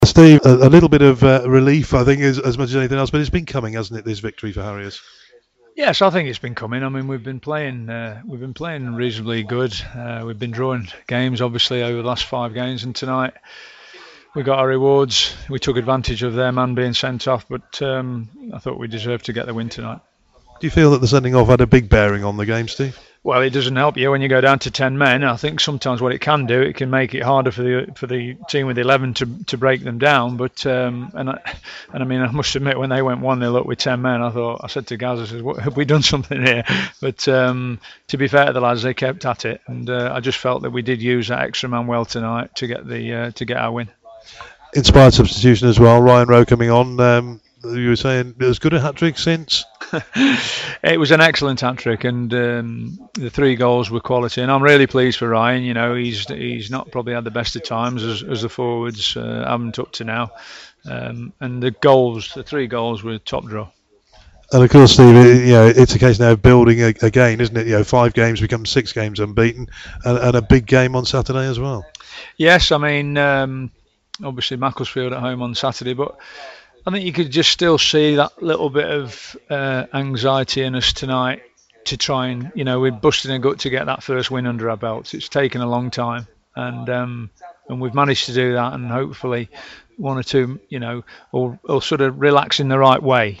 Steve, a little bit of relief, I think, as much as anything else, but it's been coming, hasn't it? This victory for Harriers. Yes, I think it's been coming. I mean, we've been playing reasonably good. We've been drawing games, obviously, over the last 5 games, and tonight we got our rewards. We took advantage of their man being sent off, but I thought we deserved to get the win tonight. Do you feel that the sending off had a big bearing on the game, Steve? Well, it doesn't help you when you go down to 10 men. I think sometimes what it can do, it can make it harder for the team with 11 to break them down. But I mean, I must admit, when they went 1-0 up with 10 men, I said to Gaz, I said, "What, have we done something here?" But to be fair to the lads, they kept at it, and I just felt that we did use that extra man well tonight to get our win. Inspired substitution as well. Ryan Rowe coming on. You were saying as good a hat-trick since? It was an excellent hat-trick, and the 3 goals were quality, and I'm really pleased for Ryan. You know, he's not probably had the best of times as the forwards haven't up to now, and the 3 goals were top draw. And of course, Steve, it's a case now of building again, isn't it? 5 games become 6 games unbeaten, and a big game on Saturday as well. Yes, I mean, obviously Macclesfield at home on Saturday, but I think you could just still see that little bit of anxiety in us tonight to try and, we're busting a gut to get that first win under our belts. It's taken a long time, and we've managed to do that, and hopefully 1 or 2, or sort of relax in the right way.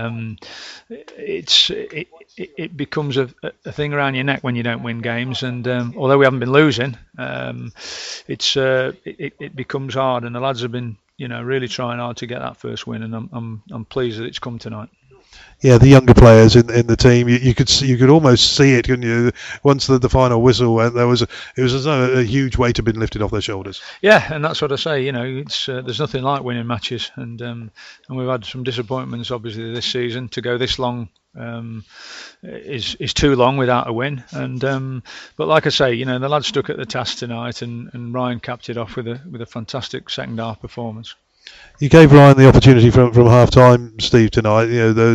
It becomes a thing around your neck when you don't win games, and although we haven't been losing, it becomes hard, and the lads have been really trying hard to get that first win, and I'm pleased that it's come tonight. Yeah, the younger players in the team, you could almost see it, couldn't you? Once the final whistle went, it was as though a huge weight had been lifted off their shoulders. Yeah, and that's what I say. It's there's nothing like winning matches, and we've had some disappointments obviously this season. To go this long is too long without a win, and but like I say, the lads stuck at the task tonight, and Ryan capped it off with a fantastic second half performance. You gave Ryan the opportunity from half time, Steve, tonight.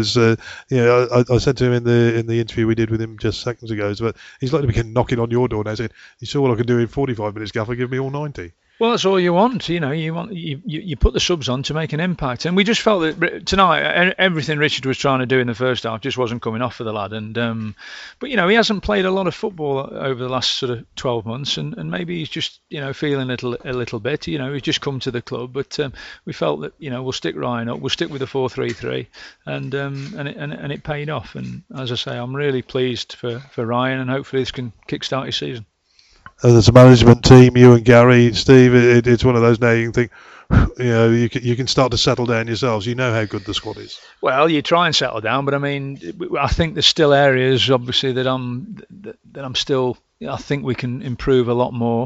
I said to him in the interview we did with him just seconds ago, but he's like to be knocking on your door now saying, "You saw what I can do in 45 minutes, Gaffer. Give me all 90." Well, that's all you want. You put the subs on to make an impact, and we just felt that tonight everything Richard was trying to do in the first half just wasn't coming off for the lad. And but he hasn't played a lot of football over the last sort of 12 months, and maybe he's just feeling a little bit. He's just come to the club, but we felt that we'll stick Ryan up, we'll stick with the 4-3-3, and it paid off. And as I say, I'm really pleased for Ryan, and hopefully this can kickstart his season. There's a management team, you and Gary, Steve. It's one of those now you can think, you can start to settle down yourselves. You know how good the squad is. Well, you try and settle down, but I mean, I think there's still areas, obviously, that I'm still. I think we can improve a lot more.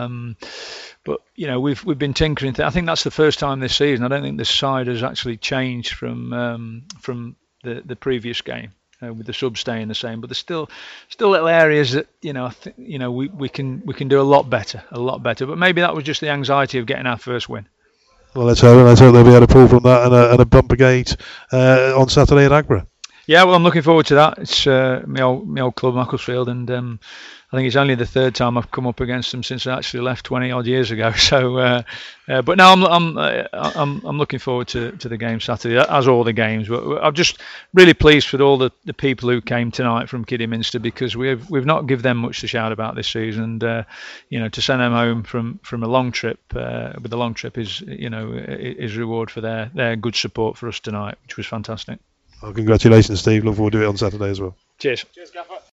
But we've been tinkering. I think that's the first time this season. I don't think this side has actually changed from the previous game. With the subs staying the same, but there's still little areas that we can do a lot better. But maybe that was just the anxiety of getting our first win. Well, let's hope they'll be able to pull from that and a bumper gate on Saturday at Agra. Yeah, well, I'm looking forward to that. It's my old club, Macclesfield, and I think it's only the 3rd time I've come up against them since I actually left 20 odd years ago. So, but now I'm looking forward to the game Saturday, as all the games. But I'm just really pleased with all the people who came tonight from Kidderminster, because we've not given them much to shout about this season. And to send them home from a long trip with a long trip is reward for their good support for us tonight, which was fantastic. Well, congratulations, Steve. Look forward to it on Saturday as well. Cheers.